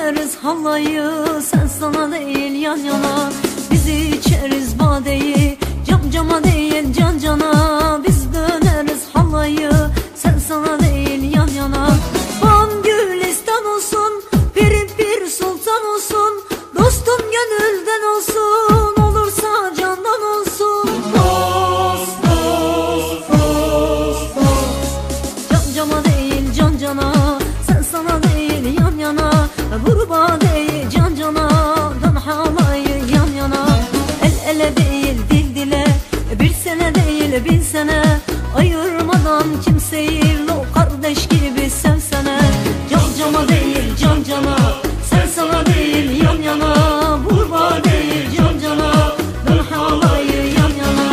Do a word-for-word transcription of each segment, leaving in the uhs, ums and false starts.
döneriz halayı, sen sana değil yan yana. Biz içeriz badeyi, cam cama değil can cana. Biz döneriz halayı, sen sana değil yan yana. Bam gülistan olsun, pirin pir sultan olsun, dostum gönülden olsun, olursa candan olsun. Dost, dost, dost, dost. Cam cama değil can cana, sen sana değil yan yana. Vurba değil can cana, dön halayı yan yana. El ele değil dil dile, bir sene değil bin sene, ayırmadan kimseyi lo kardeş gibi sevsene. Can cama değil can cana, sen sana değil yan yana. Vurba değil can cana, dön halayı yan yana.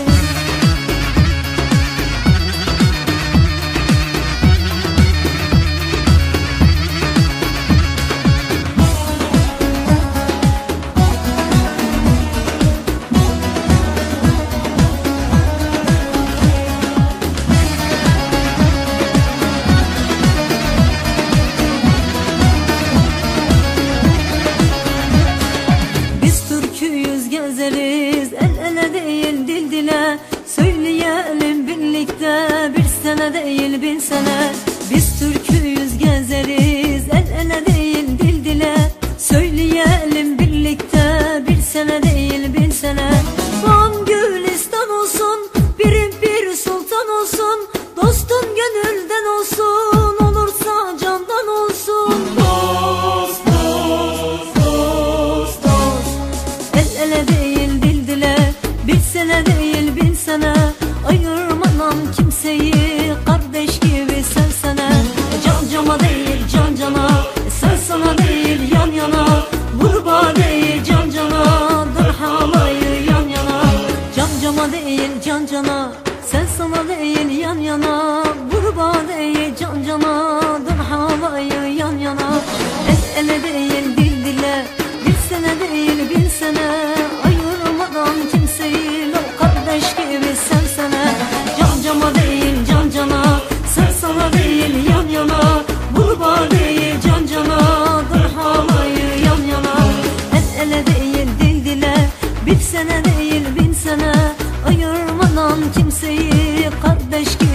Gezeriz el ele değil dil dile, söyleyelim birlikte bir sene değil bin sene. Biz türküyüz gezeriz el ele değil dil dile, söyleyelim birlikte bir sene değil bin sene. Van gülistan olsun, pirin pir sultan olsun, dostum gönülden olsun, olursa candan olsun. Dost, dost, dost, dost. El ele değil dil dile, bir sene değil bin sene, ayırmadan kimseyi kardeş gibi sevsene. Can cama değil can cana, sen sana değil yan yana. Vurba değil can cana, dur halayı yan yana. Can cama değil can cana, sen sana değil yan yana. Vurba değil can cana, dur halayı yan yana. El ele değil dil dile, bir sene değil bin sene, ayırmadan kimseyi lo kardeş gibi sevsene. Can cama değil can cana, sen sana değil yan yana. Vurba değil can cana, dur halayı yan yana. El ele değil dil dile, bir sene değil bin sene, ayırmadan kimseyi kardeş gibi